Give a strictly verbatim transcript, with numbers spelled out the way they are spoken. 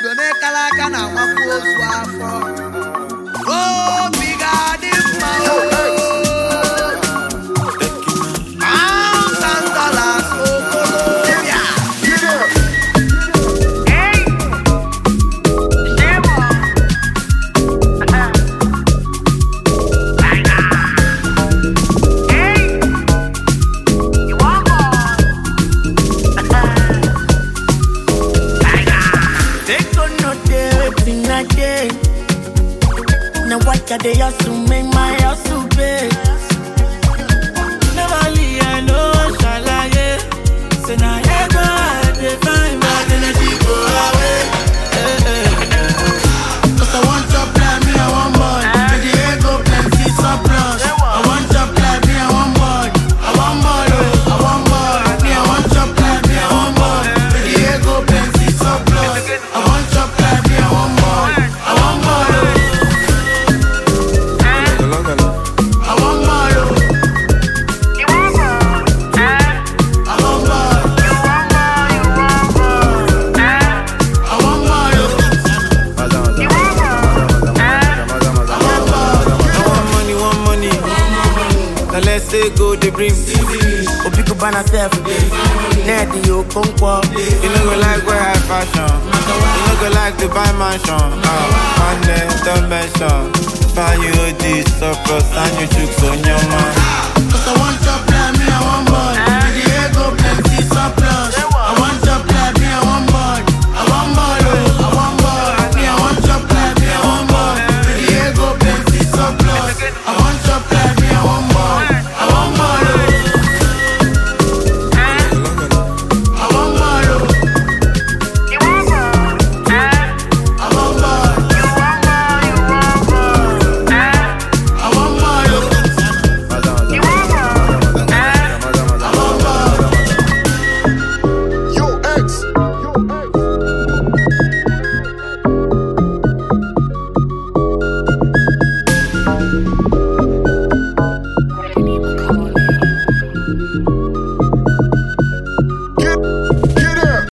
udone kalaka na nwafu ozu afọ. Oh, big adimma oh. Pounds and dollars oh Colombia. Hey, Shemo. Hey, you want more? They don't know they waiting again. Now what can they also make my house to pay? Never leave, I know, shall I, yeah. Say now, yeah, go ahead, they find my energy go away. Eh, eh, eh. Cause I want to play me, I want more. With the ego, plenty surplus. I want to play me, I want more. I want more, oh, I want more. Me, I want to play me, I want more. With the ego, plenty surplus. I want to play me, I want more. I want more, oh. I want more, oh. You want more? Eh? I want more. You want more? You want more? Eh? I want more, oh. You want more? Eh? I want money, want money. Now let's say go the brim. Oh, pick up on yourself. Net you come up. You know go like wear high fashion. You know go like to buy mansion. Ah, on them don't mention. Find you this surplus and you jukes on your man. Cause I want